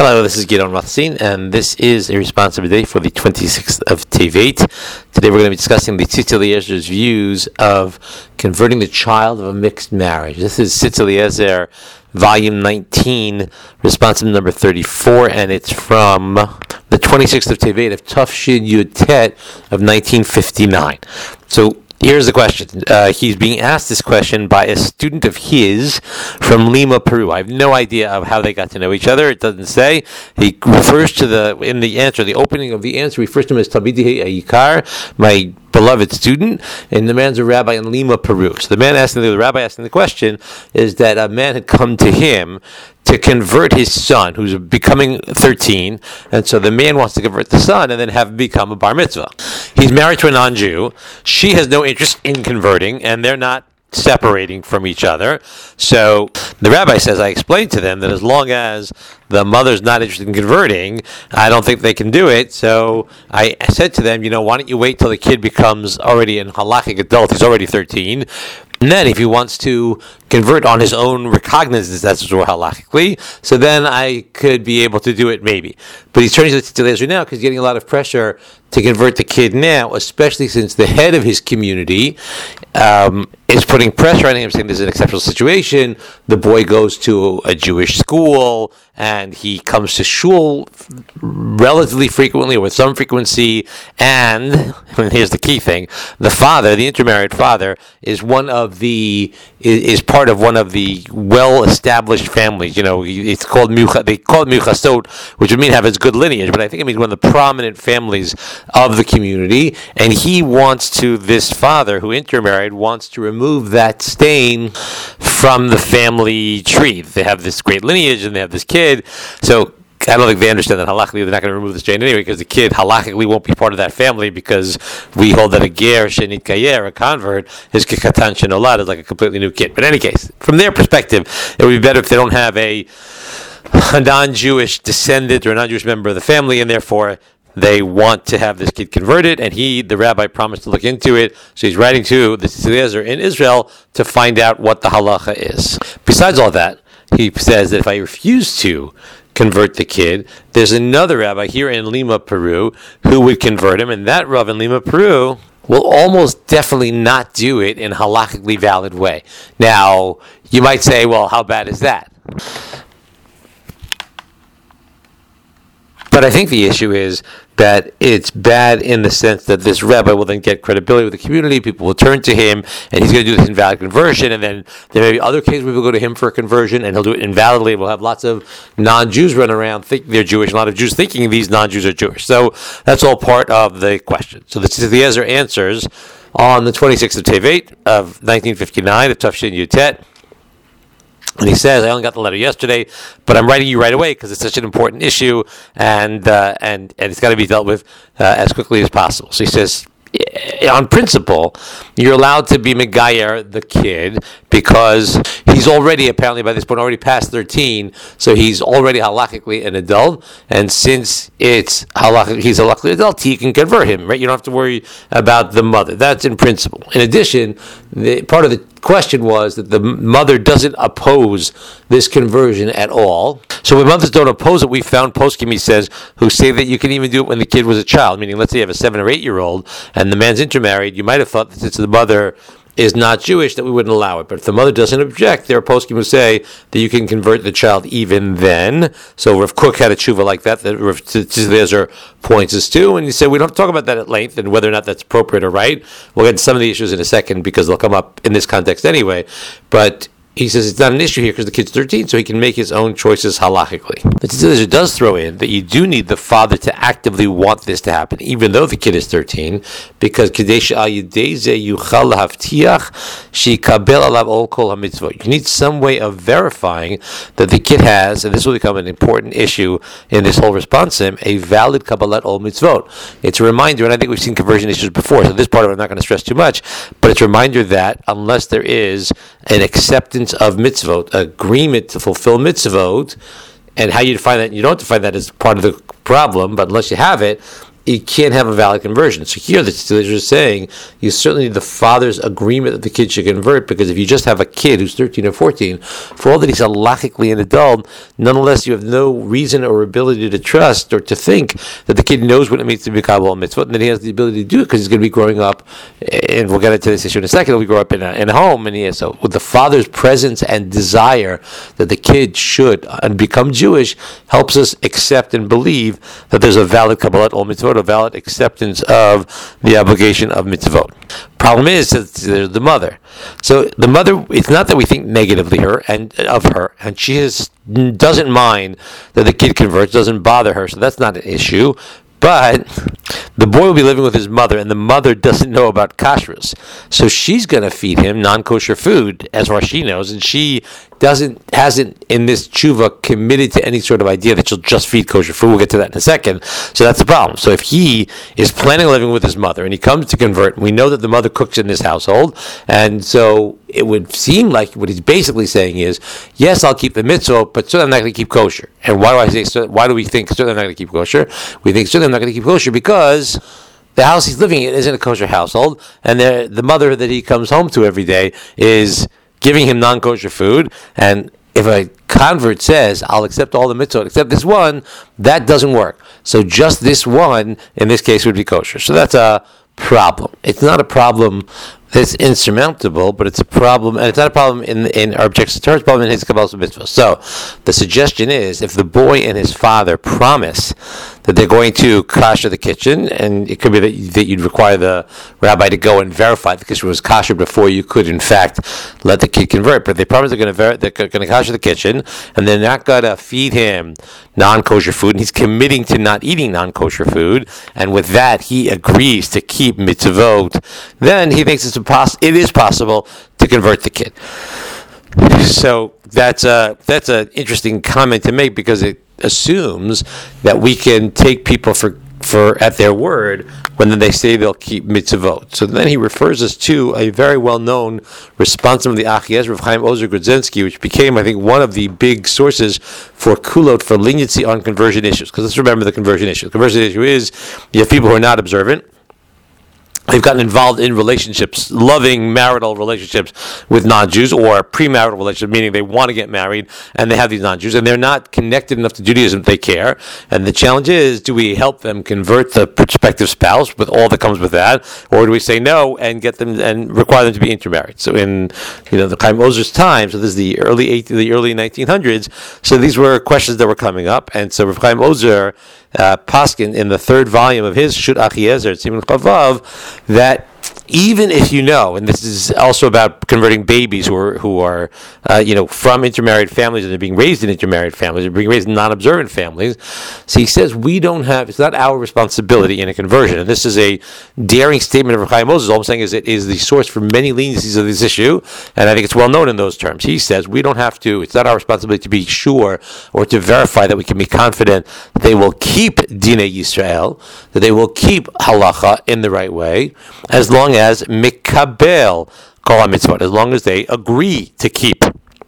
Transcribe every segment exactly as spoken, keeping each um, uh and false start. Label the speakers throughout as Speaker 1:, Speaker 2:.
Speaker 1: Hello, this is Gidon Rothstein, and this is a responsibility for the twenty-sixth of Tevet. Today we're going to be discussing the Tzitz Eliezer's views of converting the child of a mixed marriage. This is Tzitz Eliezer, volume nineteen, responsible number thirty-four, and it's from the twenty-sixth of Tevet of Tafshin Yud Tet of nineteen fifty-nine. So, here's the question. Uh, he's being asked this question by a student of his from Lima, Peru. I have no idea of how they got to know each other. It doesn't say. He refers to the, in the answer, the opening of the answer, he refers to him as Talmidei Yikar, my beloved student, and the man's a rabbi in Lima, Peru. So the man asking, the rabbi asking the question is that a man had come to him to convert his son, who's becoming thirteen, and so the man wants to convert the son and then have him become a bar mitzvah. He's married to a non-Jew. She has no interest in converting, and they're not separating from each other. So the rabbi says, I explained to them that as long as the mother's not interested in converting, I don't think they can do it. So I said to them, you know, why don't you wait till the kid becomes already an halakhic adult? He's already thirteen. And then if he wants to convert on his own recognizance, that's halakhically, so then I could be able to do it maybe. But he's turning to the Tzitz Eliezer now because he's getting a lot of pressure to convert the kid now, especially since the head of his community um, is putting pressure on him, saying this is an exceptional situation. The boy goes to a Jewish school and he comes to shul relatively frequently or with some frequency, and, and here's the key thing, the father, the intermarried father, is one of the is, is part of one of the well-established families. You know, it's called they call it Miuchasot, which would mean have its good lineage, but I think it means one of the prominent families of the community, and he wants to, this father who intermarried wants to remove that stain from the family tree. They have this great lineage and they have this kid, so I don't think they understand that halachically they're not going to remove the stain anyway, because the kid halachically won't be part of that family, because we hold that a ger shenit kayer, a convert, is kikatan shenolad, is like a completely new kid. But in any case, from their perspective, it would be better if they don't have a, a non-Jewish descendant or a non-Jewish member of the family, and therefore they want to have this kid converted, and he, the rabbi, promised to look into it. So he's writing to the Tzitz Eliezer in Israel to find out what the halacha is. Besides all that, he says that if I refuse to convert the kid, there's another rabbi here in Lima, Peru, who would convert him, and that rabbi in Lima, Peru, will almost definitely not do it in a halakhically valid way. Now, you might say, well, how bad is that? But I think the issue is that it's bad in the sense that this rabbi will then get credibility with the community, people will turn to him, and he's going to do this invalid conversion, and then there may be other cases where people go to him for a conversion, and he'll do it invalidly. We'll have lots of non-Jews run around thinking they're Jewish, a lot of Jews thinking these non-Jews are Jewish. So that's all part of the question. So the Tzitz Eliezer answers on the twenty-sixth of Tevet of nineteen fifty-nine, of Tafshin Yud Tet. And he says, I only got the letter yesterday, but I'm writing you right away because it's such an important issue, and uh, and and it's got to be dealt with uh, as quickly as possible. So he says, on principle, you're allowed to be megayer the kid because he's already, apparently by this point, already past thirteen, so he's already halachically an adult, and since it's halachic, he's a halachically adult, he can convert him, right? You don't have to worry about the mother. That's in principle. In addition, the, part of the question was that the mother doesn't oppose this conversion at all. So when mothers don't oppose it, we found poskim, he says, who say that you can even do it when the kid was a child, meaning let's say you have a seven or eight year old and the man's intermarried, you might have thought that since the mother is not Jewish that we wouldn't allow it. But if the mother doesn't object, there are poskim who say that you can convert the child even then. So Rav Kook had a tshuva like that that Rav Tzitz Eliezer points us to, and he said we don't talk about that at length and whether or not that's appropriate or right. We'll get to some of the issues in a second because they'll come up in this context anyway. But he says it's not an issue here because the kid's thirteen, so he can make his own choices halachically. The Tzitz Eliezer does throw in that you do need the father to actively want this to happen, even though the kid is thirteen, because Kadesh al Yideze Yuchal Havtiach Shikabel Alav Ol Kol HaMitzvot. You need some way of verifying that the kid has, and this will become an important issue in this whole response, a valid Kabbalat Ol Mitzvot. It's a reminder, and I think we've seen conversion issues before, so this part of it I'm not going to stress too much, but it's a reminder that unless there is an acceptance of mitzvot, agreement to fulfill mitzvot, and how you define that, you don't define that as part of the problem, but unless you have it, you can't have a valid conversion. So here the Tzitzi is saying you certainly need the father's agreement that the kid should convert, because if you just have a kid who's thirteen or fourteen, for all that he's halachically an adult, nonetheless you have no reason or ability to trust or to think that the kid knows what it means to be Kabbalah mitzvot, and that he has the ability to do it because he's going to be growing up, and we'll get into this issue in a second, he'll grow up in a, in a home, and he has, so with the father's presence and desire that the kid should and become Jewish helps us accept and believe that there's a valid Kabbalah ol mitzvot, a valid acceptance of the obligation of mitzvot. Problem is that there's the mother. So the mother, it's not that we think negatively her and of her, and she is, doesn't mind that the kid converts, doesn't bother her, so that's not an issue. But the boy will be living with his mother, and the mother doesn't know about kashrus. So she's going to feed him non-kosher food, as far as she knows, and she doesn't, hasn't in this tshuva committed to any sort of idea that she'll just feed kosher food. We'll get to that in a second. So that's the problem. So if he is planning on living with his mother, and he comes to convert, we know that the mother cooks in this household, and so it would seem like what he's basically saying is, yes, I'll keep the mitzvah, but certainly I'm not going to keep kosher. And why do I say, why do we think certainly I'm not going to keep kosher? We think certainly I'm not going to keep kosher because the house he's living in isn't a kosher household, and the mother that he comes home to every day is giving him non-kosher food, and if a convert says, I'll accept all the mitzvot except this one, that doesn't work. So just this one, in this case, would be kosher. So that's a problem. It's not a problem that's insurmountable, but it's a problem, and it's not a problem in in our objections to Torah, it's a problem in his Kabbalah mitzvah. So the suggestion is, if the boy and his father promise that they're going to kasher the kitchen, and it could be that, that you'd require the rabbi to go and verify the kitchen was kasher before you could, in fact, let the kid convert. But if they promise they're going to ver- they're going to kasher the kitchen, and they're not going to feed him non-kosher food, and he's committing to not eating non-kosher food, and with that he agrees to keep mitzvot, then he thinks it's Poss- it is possible to convert the kid. So that's a that's an interesting comment to make, because it assumes that we can take people for for at their word when they say they'll keep mitzvot. So then he refers us to a very well-known response from the Achiezer of Chaim Ozer Grodzinski, which became, I think, one of the big sources for kulot, for leniency on conversion issues. Because let's remember the conversion issue. The conversion issue is you have people who are not observant. They've gotten involved in relationships, loving marital relationships with non-Jews, or premarital relationships, meaning they want to get married and they have these non-Jews, and they're not connected enough to Judaism that they care. And the challenge is, do we help them convert the prospective spouse with all that comes with that, or do we say no and get them and require them to be intermarried? So in you know the Chaim Ozer's time, so this is the early eight, the early nineteen hundreds. So these were questions that were coming up, and so Rav Chaim Ozer Uh, Paskin, in the third volume of his Shut Achiezer, Siman Chavav, that even if you know, and this is also about converting babies who are who are uh, you know from intermarried families and are being raised in intermarried families, or being raised in non-observant families. So he says we don't have, it's not our responsibility in a conversion, and this is a daring statement of Chaim Moses. All I'm saying is it is the source for many leniencies of this issue, and I think it's well known in those terms. He says we don't have to, it's not our responsibility to be sure or to verify that we can be confident that they will keep Dinei Yisrael, that they will keep halacha in the right way, as long as mikabel kol mitzvot, as long as they agree to keep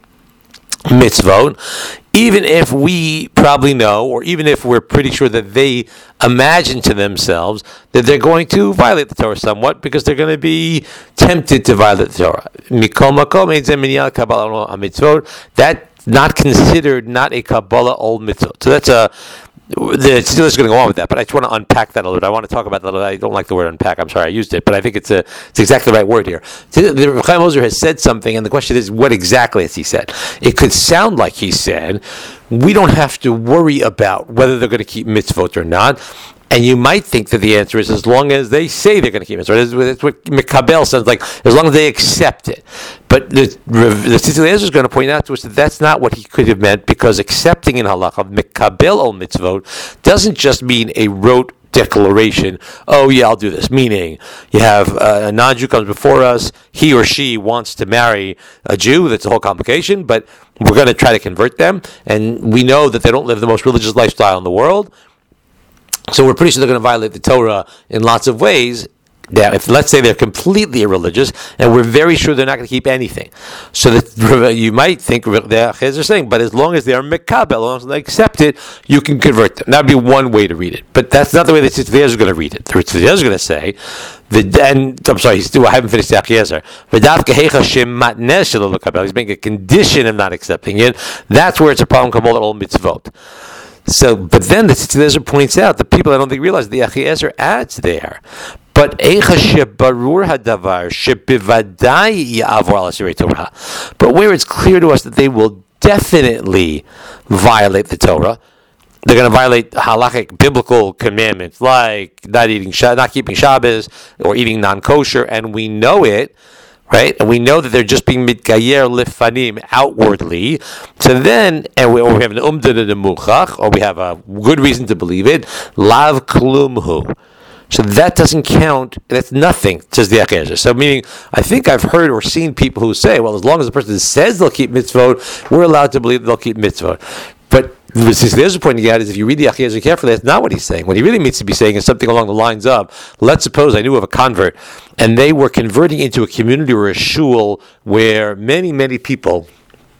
Speaker 1: mitzvot, even if we probably know, or even if we're pretty sure that they imagine to themselves that they're going to violate the Torah somewhat, because they're going to be tempted to violate the Torah. Mikol makom ein minyan kabbalah mitzvot, that's not considered not a kabbalah ol mitzvot. So that's a The still is going to go on with that, but I just want to unpack that a little bit. I want to talk about that a little bit. I don't like the word unpack. I'm sorry I used it, but I think it's a it's exactly the right word here. The Chaim Ozer has said something, and the question is, what exactly has he said? It could sound like he said, we don't have to worry about whether they're going to keep mitzvot or not. And you might think that the answer is as long as they say they're going to keep it. So that's what Mikabel sounds like, as long as they accept it. But the the Tzitzi Eliezer is going to point out to us that that's not what he could have meant, because accepting in halacha Mikabel ol mitzvot doesn't just mean a rote declaration, oh yeah, I'll do this. Meaning, you have uh, a non-Jew comes before us, he or she wants to marry a Jew, that's a whole complication, but we're going to try to convert them, and we know that they don't live the most religious lifestyle in the world. So we're pretty sure they're going to violate the Torah in lots of ways. Now, if let's say they're completely irreligious, and we're very sure they're not going to keep anything, so that you might think they're saying, but as long as they are mekabel, as long as they accept it, you can convert them. That would be one way to read it, but that's not the way the Tzitz Eliezer is going to read it. The Tzitz Eliezer is going to say, the, and I'm sorry, he's still, I haven't finished the Eliezer. He's making a condition of not accepting it. That's where it's a problem. Kabbalah all mitzvot. So, but then the Tzitz Eliezer points out, the people I don't think realize the Eliezer adds there. But but where it's clear to us that they will definitely violate the Torah, they're going to violate halachic biblical commandments like not eating, not keeping Shabbos or eating non-kosher, and we know it, right? And we know that they're just being mitgayer lifanim outwardly. So then, and we, or we have an umdana de muchach, or we have a good reason to believe it, lav klumhu. So that doesn't count. That's nothing, says the Eliezer. So meaning, I think I've heard or seen people who say, well, as long as the person says they'll keep mitzvot, we're allowed to believe they'll keep mitzvot. But the other pointing out is if you read the Eliezer carefully, that's not what he's saying. What he really means to be saying is something along the lines of, let's suppose I knew of a convert, and they were converting into a community or a shul where many, many people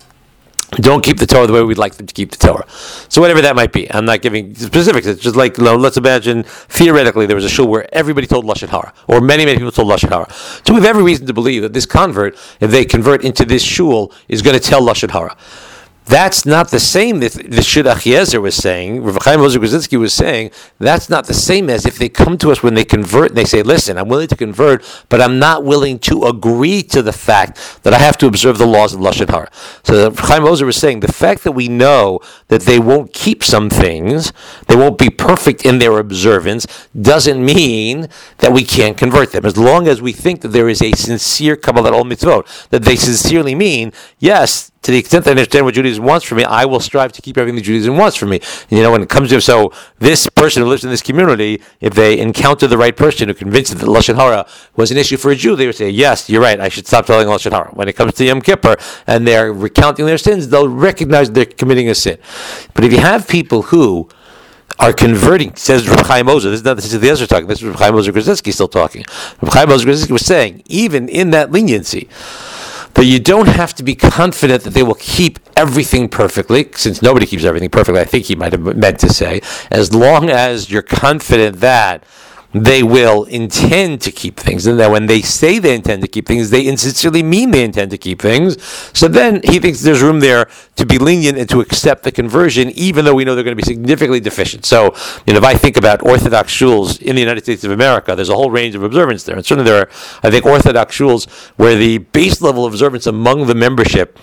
Speaker 1: don't keep the Torah the way we'd like them to keep the Torah. So whatever that might be. I'm not giving specifics. It's just like, you know, let's imagine, theoretically, there was a shul where everybody told Lashon Hara, or many, many people told Lashon Hara. So we have every reason to believe that this convert, if they convert into this shul, is going to tell Lashon Hara. That's not the same that the Shud Eliezer was saying, Rav Chaim Ozer Grudzinski was saying, that's not the same as if they come to us when they convert and they say, listen, I'm willing to convert, but I'm not willing to agree to the fact that I have to observe the laws of Lashon Hara. So Rav Chaim Ozer was saying, the fact that we know that they won't keep some things, they won't be perfect in their observance, doesn't mean that we can't convert them. As long as we think that there is a sincere Kabbalat Ol Mitzvot, that they sincerely mean, yes, to the extent that I understand what Judaism wants from me, I will strive to keep everything that Judaism wants from me. And, you know, when it comes to, so this person who lives in this community, if they encounter the right person who convinced them that Lashon Hara was an issue for a Jew, they would say, yes, you're right, I should stop telling Lashon Hara. When it comes to Yom Kippur and they're recounting their sins, they'll recognize they're committing a sin. But if you have people who are converting, says Rav Chaim Ozer, this is not this is the Ezra talking, this is Rav Chaim Ozer Grudzinski still talking. Rav Chaim Ozer Grudzinski was saying, even in that leniency, that you don't have to be confident that they will keep everything perfectly, since nobody keeps everything perfectly, I think he might have meant to say, as long as you're confident that they will intend to keep things, and that when they say they intend to keep things, they sincerely mean they intend to keep things. So then he thinks there's room there to be lenient and to accept the conversion, even though we know they're going to be significantly deficient. So, you know, if I think about Orthodox shuls in the United States of America, there's a whole range of observance there. And certainly there are, I think, Orthodox shuls where the base level of observance among the membership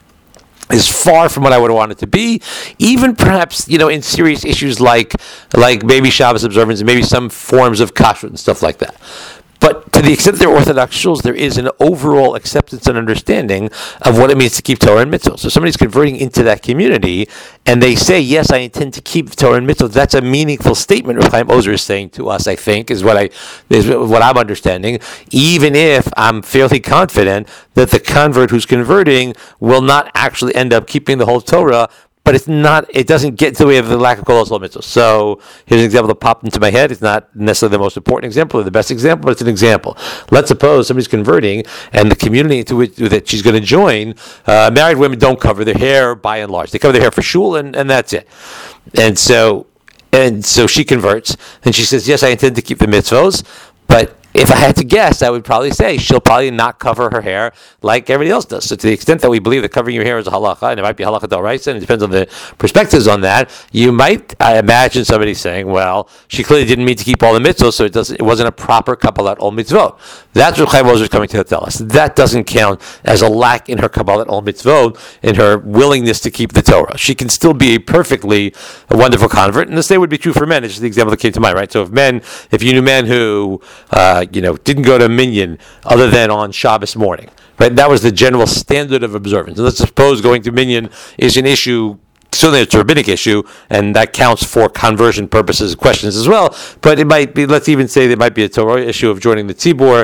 Speaker 1: is far from what I would want it to be, even perhaps, you know, in serious issues like like maybe Shabbos observance and maybe some forms of kashrut and stuff like that. But to the extent they're Orthodox shuls, there is an overall acceptance and understanding of what it means to keep Torah and mitzvot. So somebody's converting into that community, and they say, yes, I intend to keep Torah and mitzvot. That's a meaningful statement Rav Chaim Ozer is saying to us, I think, is what, I, is what I'm understanding, even if I'm fairly confident that the convert who's converting will not actually end up keeping the whole Torah, but it's not, it doesn't get to the way of the lack of Kol Yisrael mitzvahs. So here's an example that popped into my head. It's not necessarily the most important example or the best example, but it's an example. Let's suppose somebody's converting and the community into which that she's going to join, uh, married women don't cover their hair by and large. They cover their hair for shul and, and that's it. And so, and so she converts and she says, yes, I intend to keep the mitzvahs, but if I had to guess, I would probably say she'll probably not cover her hair like everybody else does. So to the extent that we believe that covering your hair is a halacha, and it might be halacha d'oraisa, and it depends on the perspectives on that, you might I imagine somebody saying, well, she clearly didn't mean to keep all the mitzvot, so it doesn't. It wasn't a proper Kabbalat Ol Mitzvot. That's what Chaim Ozer is coming to tell us. That doesn't count as a lack in her Kabbalat Ol Mitzvot, in her willingness to keep the Torah. She can still be a perfectly a wonderful convert, and the same would be true for men. It's just the example that came to mind, right? So if men, if you knew men who uh, you know, didn't go to minyan other than on Shabbos morning, right? That was the general standard of observance. And let's suppose going to minyan is an issue, certainly it's a rabbinic issue, and that counts for conversion purposes, questions as well. But it might be, let's even say there might be a Torah issue of joining the tzibur.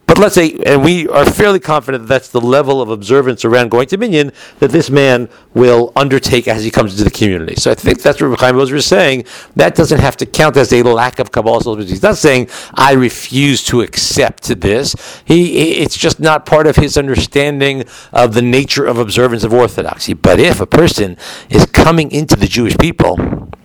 Speaker 1: But let's say, and we are fairly confident that that's the level of observance around going to minyan that this man will undertake as he comes into the community. So I think that's what Reb Chaim Ozer is saying. That doesn't have to count as a lack of Kabbalah. He's not saying, I refuse to accept this. He, it's just not part of his understanding of the nature of observance of orthodoxy. But if a person is coming into the Jewish people,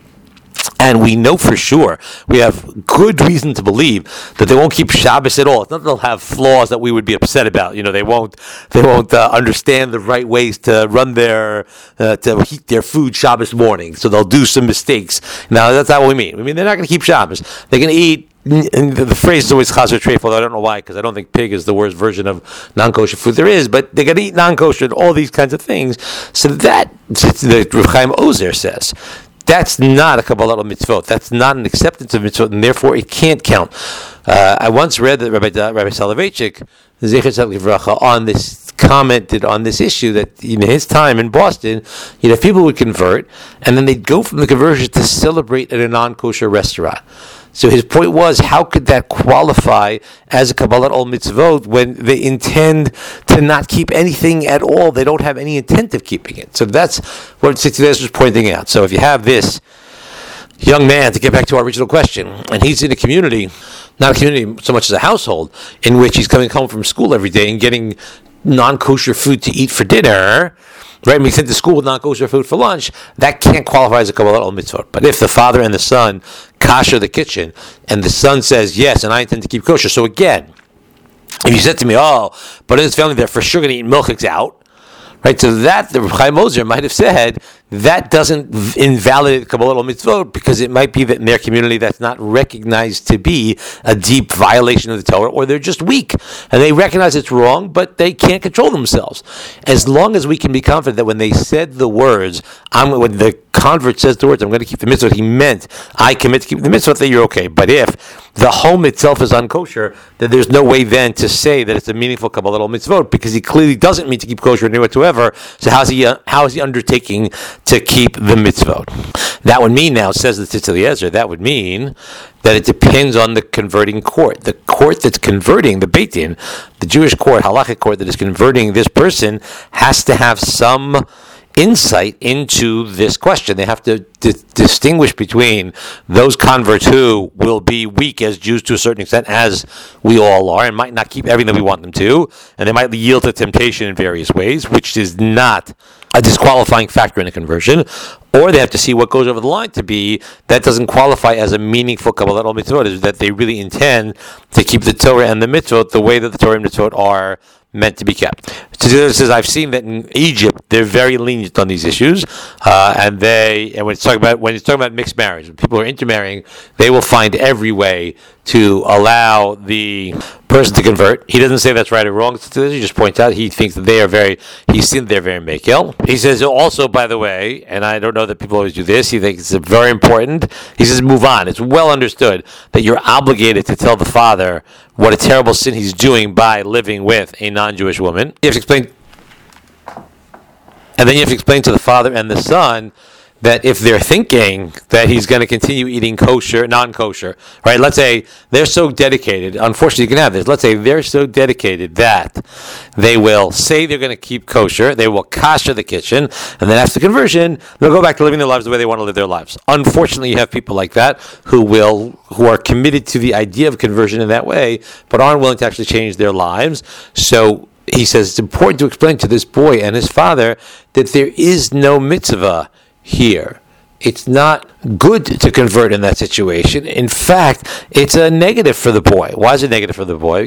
Speaker 1: and we know for sure, we have good reason to believe that they won't keep Shabbos at all. It's not that they'll have flaws that we would be upset about. You know, they won't, they won't uh, understand the right ways to run their, uh, to heat their food Shabbos morning. So they'll do some mistakes. Now, that's not what we mean. I mean, they're not going to keep Shabbos. They're going to eat. And the phrase is always chaser treif, although I don't know why, because I don't think pig is the worst version of non-kosher food there is, but they're going to eat non-kosher and all these kinds of things. So that, the Reb Chaim Ozer says, that's not a Kabbalah mitzvot. That's not an acceptance of mitzvot, and therefore it can't count. Uh, I once read that Rabbi, Rabbi Soloveitchik, Zecher Tzaddik Livracha, on this, commented on this issue that in his time in Boston, you know, people would convert, and then they'd go from the conversion to celebrate at a non-kosher restaurant. So his point was, how could that qualify as a Kabbalah ol mitzvot when they intend to not keep anything at all? They don't have any intent of keeping it. So that's what Tzitzi was pointing out. So if you have this young man, to get back to our original question, and he's in a community, not a community so much as a household, in which he's coming home from school every day and getting non-kosher food to eat for dinner, right, and we sent to school with non-kosher food for lunch, that can't qualify as a Kabbalah ol mitzvot. But if the father and the son kasher the kitchen, and the son says, yes, and I intend to keep kosher. So again, if you said to me, oh, but in this family, they're for sure going to eat milchiks out, right? So that, the Reb Chaim Ozer might have said, that doesn't invalidate Kabbalah ol mitzvot, because it might be that in their community that's not recognized to be a deep violation of the Torah, or they're just weak and they recognize it's wrong, but they can't control themselves. As long as we can be confident that when they said the words, I'm, when the convert says the words, I'm going to keep the mitzvot, he meant, I commit to keep the mitzvot, then you're okay. But if the home itself is unkosher, then there's no way then to say that it's a meaningful Kabbalah ol mitzvot, because he clearly doesn't mean to keep kosher whatsoever. So how's he, uh, how is he undertaking to keep the mitzvot? That would mean, now, says the Tzitz Eliezer, that would mean that it depends on the converting court. The court that's converting, the Beit Din, the Jewish court, halachic court that is converting this person, has to have some insight into this question. They have to di- distinguish between those converts who will be weak as Jews to a certain extent, as we all are, and might not keep everything that we want them to, and they might yield to temptation in various ways, which is not a disqualifying factor in a conversion, or they have to see what goes over the line to be that doesn't qualify as a meaningful Kabbalah ol mitzvot, is that they really intend to keep the Torah and the mitzvot the way that the Torah and mitzvot are meant to be kept. So says, I've seen that in Egypt they're very lenient on these issues, uh, and they and when it's talking about when it's talking about mixed marriage, when people are intermarrying, they will find every way to allow the person to convert. He doesn't say that's right or wrong. He just points out he thinks that they are very, he's seen they're very mekel. He says also, by the way, and I don't know that people always do this, he thinks it's very important. He says, move on. It's well understood that you're obligated to tell the father what a terrible sin he's doing by living with a non-Jewish woman. You have to explain, and then you have to explain to the father and the son that if they're thinking that he's going to continue eating kosher, non-kosher, right? Let's say they're so dedicated, unfortunately you can have this, let's say they're so dedicated that they will say they're going to keep kosher, they will kasher the kitchen, and then after conversion, they'll go back to living their lives the way they want to live their lives. Unfortunately, you have people like that who will, who are committed to the idea of conversion in that way, but aren't willing to actually change their lives. So he says it's important to explain to this boy and his father that there is no mitzvah here. It's not good to convert in that situation. In fact, it's a negative for the boy. Why is it negative for the boy?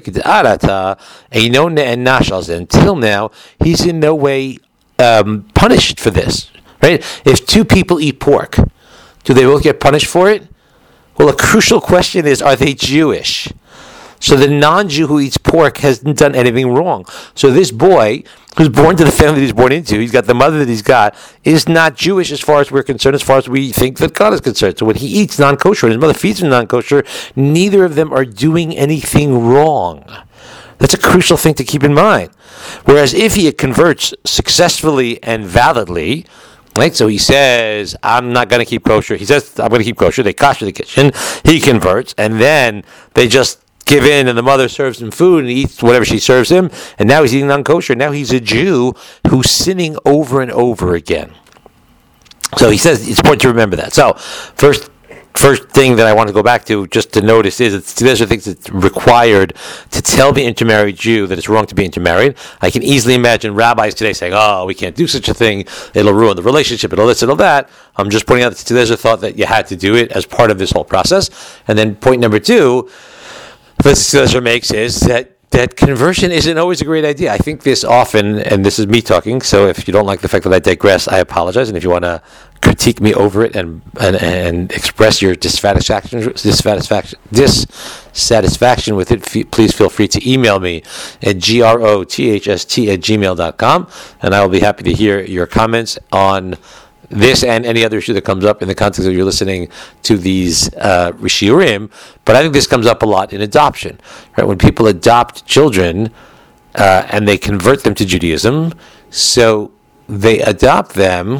Speaker 1: Until now, he's in no way um, punished for this. Right? If two people eat pork, do they both get punished for it? Well, a crucial question is, are they Jewish? So the non-Jew who eats pork hasn't done anything wrong. So this boy, who's born to the family that he's born into, he's got the mother that he's got, is not Jewish as far as we're concerned, as far as we think that God is concerned. So when he eats non-kosher and his mother feeds him non-kosher, neither of them are doing anything wrong. That's a crucial thing to keep in mind. Whereas if he converts successfully and validly, right, so he says, I'm not going to keep kosher. He says, I'm going to keep kosher. They kasher the kitchen. He converts, and then they just give in, and the mother serves him food, and he eats whatever she serves him, and now he's eating non-kosher. Now he's a Jew who's sinning over and over again. So he says it's important to remember that. So first First thing that I want to go back to, just to notice, is that these are things that's required to tell the intermarried Jew that it's wrong to be intermarried. I can easily imagine rabbis today saying, oh, we can't do such a thing, it'll ruin the relationship, it'll this, it'll that. I'm just pointing out that there's a thought that you had to do it as part of this whole process. And then point number two, that Tzedesher makes is that that conversion isn't always a great idea. I think this often, and this is me talking, so if you don't like the fact that I digress, I apologize. And if you want to critique me over it and and, and express your dissatisfaction, dissatisfaction, dissatisfaction with it, f- please feel free to email me at grothst at gmail dot com, and I will be happy to hear your comments on this and any other issue that comes up in the context of you're listening to these uh, Rishiurim. But I think this comes up a lot in adoption, right? When people adopt children uh, and they convert them to Judaism, so they adopt them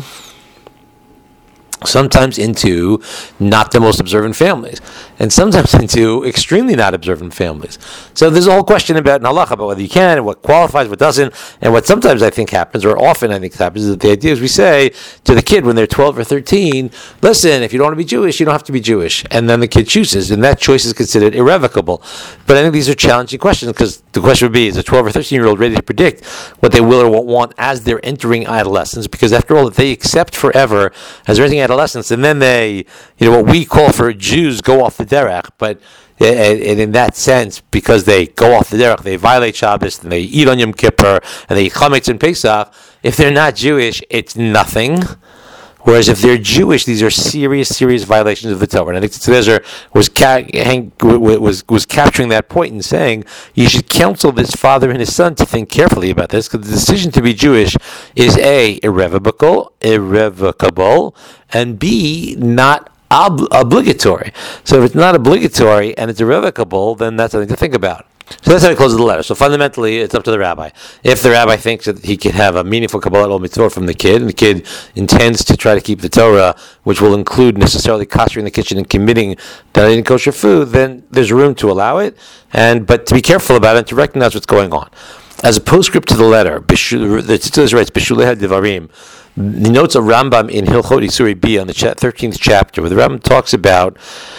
Speaker 1: sometimes into not the most observant families, and sometimes into extremely not observant families. So there's a whole question about in halacha about whether you can, and what qualifies, what doesn't, and what sometimes I think happens, or often I think happens, is that the idea is we say to the kid when they're twelve or thirteen, listen, if you don't want to be Jewish, you don't have to be Jewish, and then the kid chooses, and that choice is considered irrevocable. But I think these are challenging questions, because the question would be, is a twelve or thirteen year old ready to predict what they will or won't want as they're entering adolescence? Because after all, if they accept forever as they're entering adolescence, and then they, you know, what we call for Jews go off the derech, but and in that sense, because they go off the derech, they violate Shabbos, and they eat on Yom Kippur, and they eat chametz and Pesach. If they're not Jewish, it's nothing. Whereas if they're Jewish, these are serious, serious violations of the Torah. And I think Tzedesher was, ca- hang, was, was capturing that point and saying, you should counsel this father and his son to think carefully about this, because the decision to be Jewish is A, irrevocable, irrevocable, and B, not ob- obligatory. So if it's not obligatory and it's irrevocable, then that's something to think about. So that's how he closes the letter. So fundamentally, it's up to the rabbi. If the rabbi thinks that he can have a meaningful Kabbalah or mitzvah from the kid, and the kid intends to try to keep the Torah, which will include necessarily kosher in the kitchen and committing to eating kosher food, then there's room to allow it, and but to be careful about it and to recognize what's going on. As a postscript to the letter, the Tzedesher writes, B'shulei Devarim. He notes a Rambam in Hilchot Isuri B on the thirteenth chapter, where the Rambam talks about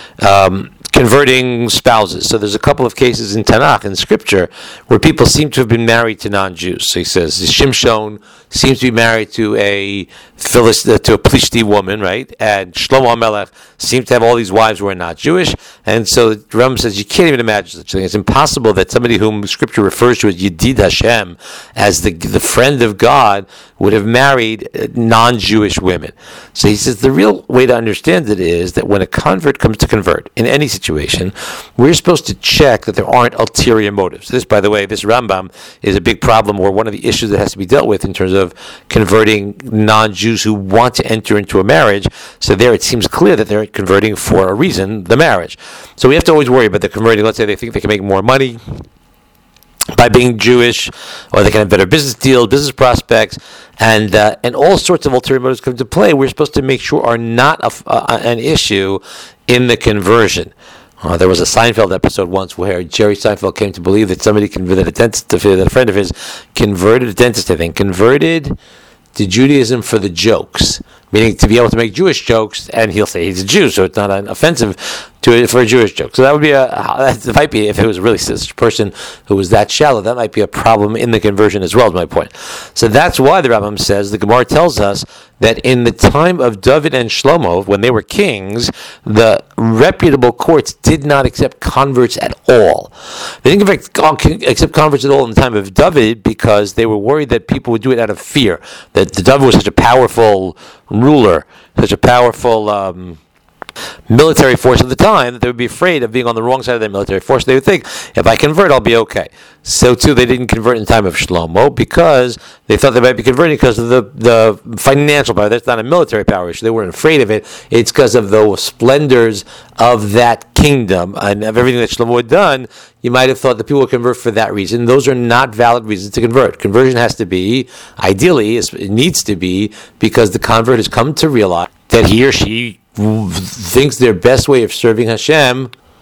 Speaker 1: um, converting spouses. So there's a couple of cases in Tanakh, in Scripture, where people seem to have been married to non-Jews. So he says, Shimshon seems to be married to a Philist- to a Plishti woman, right? And Shlomo HaMelech seems to have all these wives who are not Jewish. And so the Rambam says, you can't even imagine such a thing. It's impossible that somebody whom Scripture refers to as Yedid Hashem, as the, the friend of God, would have married non-Jewish women. So he says the real way to understand it is that when a convert comes to convert, in any situation, we're supposed to check that there aren't ulterior motives. This, by the way, this Rambam is a big problem, or one of the issues that has to be dealt with in terms of converting non-Jews who want to enter into a marriage. So there it seems clear that they're converting for a reason, the marriage. So we have to always worry about the converting. Let's say they think they can make more money by being Jewish, or they can have better business deals, business prospects, and uh, and all sorts of ulterior motives come into play. We're supposed to make sure are not a, uh, an issue in the conversion. Uh, there was a Seinfeld episode once where Jerry Seinfeld came to believe that somebody converted a dentist, that a friend of his converted a dentist, I think, converted to Judaism for the jokes, meaning to be able to make Jewish jokes, and he'll say he's a Jew, so it's not an offensive to for a Jewish joke. So that would be a that might be, if it was really such a person who was that shallow, that might be a problem in the conversion as well, is my point. So that's why the Rambam says, the Gemara tells us that in the time of David and Shlomo, when they were kings, the reputable courts did not accept converts at all. They didn't in fact accept converts at all in the time of David, because they were worried that people would do it out of fear, that David was such a powerful ruler, such a powerful um, military force at the time, that they would be afraid of being on the wrong side of their military force. They would think, if I convert, I'll be okay. So too, they didn't convert in the time of Shlomo, because they thought they might be converting because of the, the financial power. That's not a military power issue. They weren't afraid of it. It's because of the splendors of that kingdom and of everything that Shlomo had done. You might have thought that people would convert for that reason. Those are not valid reasons to convert. Conversion has to be, ideally, it needs to be, because the convert has come to realize that he or she thinks their best way of serving Hashem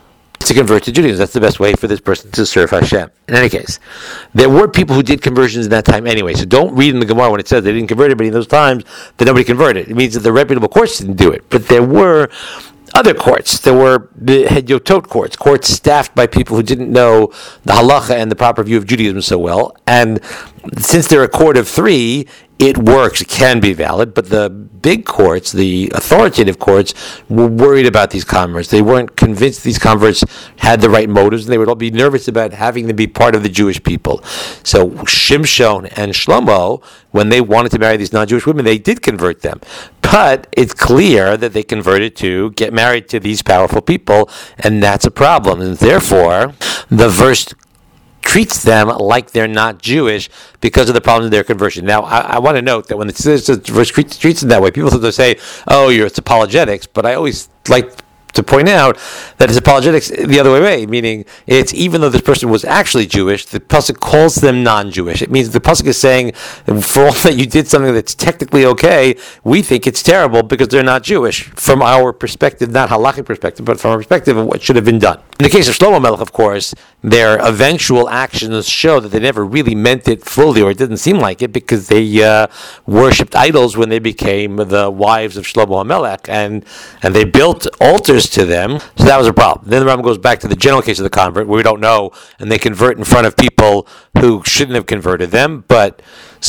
Speaker 1: to convert to Judaism. That's the best way for this person to serve Hashem. In any case, there were people who did conversions in that time anyway. So don't read in the Gemara when it says they didn't convert anybody in those times that nobody converted. It means that the reputable courts didn't do it. But there were other courts. There were the Hedyotot courts, courts staffed by people who didn't know the halacha and the proper view of Judaism so well. And since they're a court of three, it works, it can be valid, but the big courts, the authoritative courts, were worried about these converts. They weren't convinced these converts had the right motives, and they would all be nervous about having them be part of the Jewish people. So Shimshon and Shlomo, when they wanted to marry these non-Jewish women, they did convert them. But it's clear that they converted to get married to these powerful people, and that's a problem. And therefore, the verse treats them like they're not Jewish because of the problems of their conversion. Now, I, I want to note that when it says the verse treats them that way, people sometimes say, oh, you're, it's apologetics, but I always like to point out that it's apologetics the other way, meaning it's even though this person was actually Jewish, the pasuk calls them non-Jewish. It means the pasuk is saying, for all that you did something that's technically okay, we think it's terrible because they're not Jewish from our perspective, not halachic perspective, but from our perspective of what should have been done. In the case of Shlomo Melech, of course, their eventual actions show that they never really meant it fully, or it didn't seem like it, because they uh, worshipped idols when they became the wives of Shlomo HaMelech, and and they built altars to them, so that was a problem. Then the Rambam goes back to the general case of the convert, where we don't know, and they convert in front of people who shouldn't have converted them, but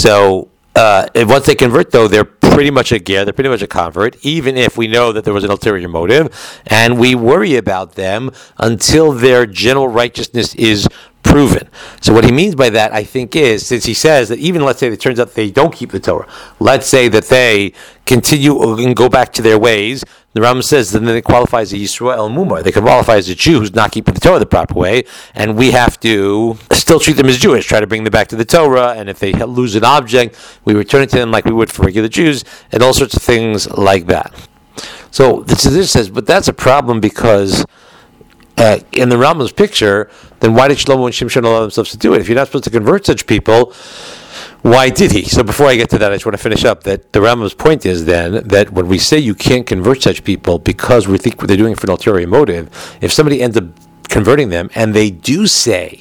Speaker 1: so uh, once they convert, though, they're pretty much a ger, they're pretty much a convert, even if we know that there was an ulterior motive, and we worry about them until their general righteousness is proven. So what he means by that, I think, is, since he says that even, let's say, it turns out they don't keep the Torah, let's say that they continue and go back to their ways, the Rambam says that then it qualifies as Yisrael Mumar. They can qualify as a Jew who's not keeping the Torah the proper way, and we have to still treat them as Jewish, try to bring them back to the Torah, and if they lose an object, we return it to them like we would for regular Jews, and all sorts of things like that. So the Tzaddik says, but that's a problem because Uh, in the Rambam's picture, then why did Shlomo and Shimshon allow themselves to do it? If you're not supposed to convert such people, why did he? So before I get to that, I just want to finish up that the Rambam's point is then that when we say you can't convert such people because we think they're doing it for an ulterior motive, if somebody ends up converting them and they do say,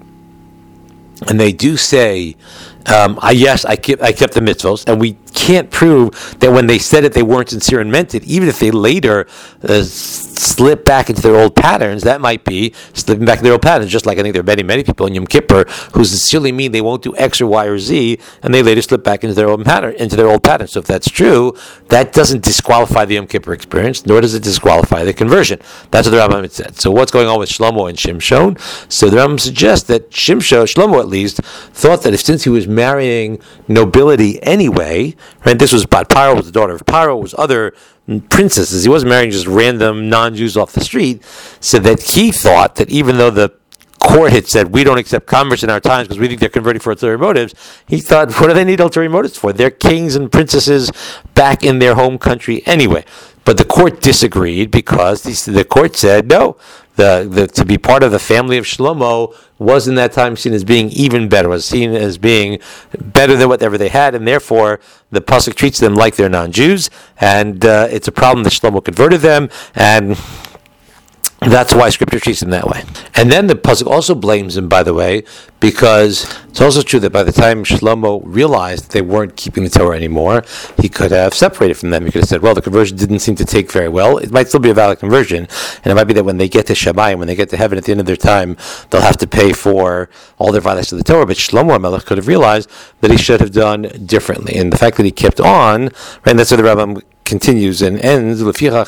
Speaker 1: and they do say, um, I, yes, I kept, I kept the mitzvos, and we can't prove that when they said it, they weren't sincere and meant it, even if they later uh, slip back into their old patterns. That might be slipping back into their old patterns, just like I think there are many, many people in Yom Kippur who sincerely mean they won't do X or Y or Z, and they later slip back into their old pattern, into their old patterns. So if that's true, that doesn't disqualify the Yom Kippur experience, nor does it disqualify the conversion. That's what the Rambam said. So what's going on with Shlomo and Shimshon? So the Rambam suggests that Shimshon, Shlomo at least, thought that if since he was marrying nobility anyway, right? This was Bat Paro, was the daughter of Paro, was other princesses. He wasn't marrying just random non-Jews off the street. So that he thought that even though the court had said we don't accept converts in our times because we think they're converting for ulterior motives, he thought, what do they need ulterior motives for? They're kings and princesses back in their home country anyway. But the court disagreed because the, the court said no. The, the to be part of the family of Shlomo was in that time seen as being even better, was seen as being better than whatever they had, and therefore the pasuk treats them like they're non-Jews, and uh, it's a problem that Shlomo converted them, and that's why Scripture treats him that way. And then the pasuk also blames him, by the way, because it's also true that by the time Shlomo realized that they weren't keeping the Torah anymore, he could have separated from them. He could have said, well, the conversion didn't seem to take very well. It might still be a valid conversion, and it might be that when they get to Shamayim, when they get to heaven at the end of their time, they'll have to pay for all their violations of the Torah. But Shlomo HaMelech could have realized that he should have done differently. And the fact that he kept on, right, and that's where the Rambam continues and ends,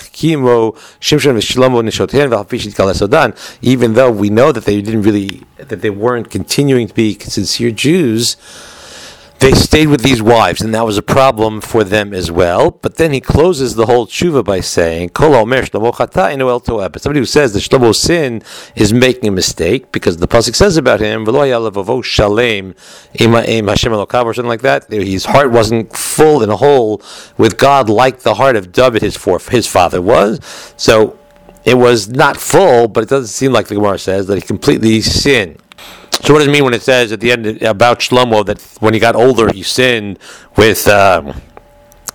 Speaker 1: even though we know that they didn't really, that they weren't continuing to be sincere Jews, they stayed with these wives, and that was a problem for them as well. But then he closes the whole tshuva by saying, but somebody who says that Shlomo's sin is making a mistake, because the pasuk says about him, or something like that, his heart wasn't full and whole with God like the heart of David, his, for, his father, was. So it was not full, but it doesn't seem like the Gemara says that he completely sinned. So what does it mean when it says at the end about Shlomo that when he got older he sinned with um,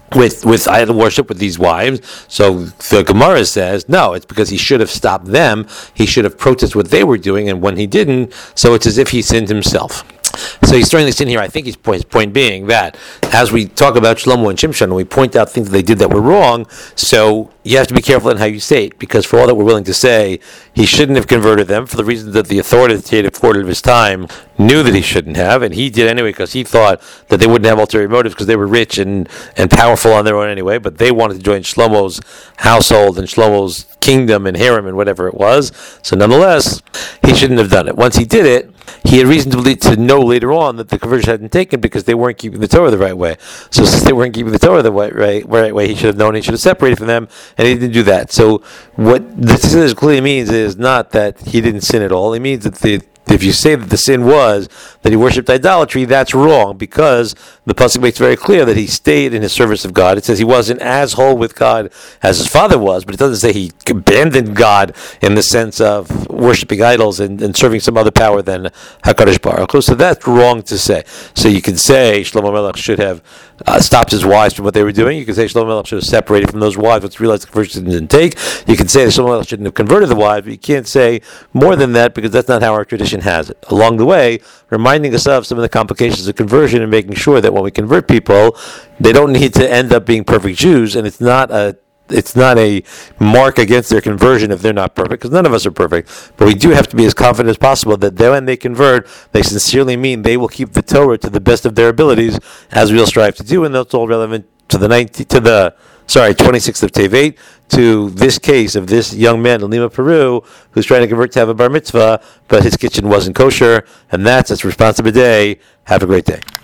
Speaker 1: with with idol worship with these wives. So the Gemara says, no, it's because he should have stopped them. He should have protested what they were doing, and when he didn't, so it's as if he sinned himself. So he's throwing this in here. I think his point, his point being that as we talk about Shlomo and Shimshon, and we point out things that they did that were wrong, so you have to be careful in how you say it, because for all that we're willing to say, he shouldn't have converted them for the reason that the authoritative quarter of his time knew that he shouldn't have, and he did anyway because he thought that they wouldn't have ulterior motives because they were rich and, and powerful on their own anyway, but they wanted to join Shlomo's household and Shlomo's kingdom and harem and whatever it was. So nonetheless, he shouldn't have done it. Once he did it, he had reason to believe, to know later on that the conversion hadn't taken because they weren't keeping the Torah the right way. So since they weren't keeping the Torah the right, right, right way, he should have known, he should have separated from them, and he didn't do that. So what this clearly means is not that he didn't sin at all. It means that the if you say that the sin was that he worshipped idolatry, that's wrong, because the pasuk makes very clear that he stayed in his service of God. It says he wasn't as whole with God as his father was, but it doesn't say he abandoned God in the sense of worshipping idols and, and serving some other power than HaKadosh Baruch Hu. So that's wrong to say. So you can say Shlomo Melech should have uh, stopped his wives from what they were doing. You can say Shlomo Melech should have separated from those wives once he realized the conversion didn't take. You can say that Shlomo Melech shouldn't have converted the wives, but you can't say more than that, because that's not how our tradition has it. Along the way, reminding us of some of the complications of conversion and making sure that when we convert people, they don't need to end up being perfect Jews, and it's not a it's not a mark against their conversion if they're not perfect, because none of us are perfect. But we do have to be as confident as possible that they, when they convert, they sincerely mean they will keep the Torah to the best of their abilities, as we'll strive to do, and that's all relevant to the nineteenth, to the sorry twenty-sixth of Tevet, to this case of this young man in Lima, Peru, who's trying to convert to have a bar mitzvah, but his kitchen wasn't kosher, and that's its responsibility. Have a great day.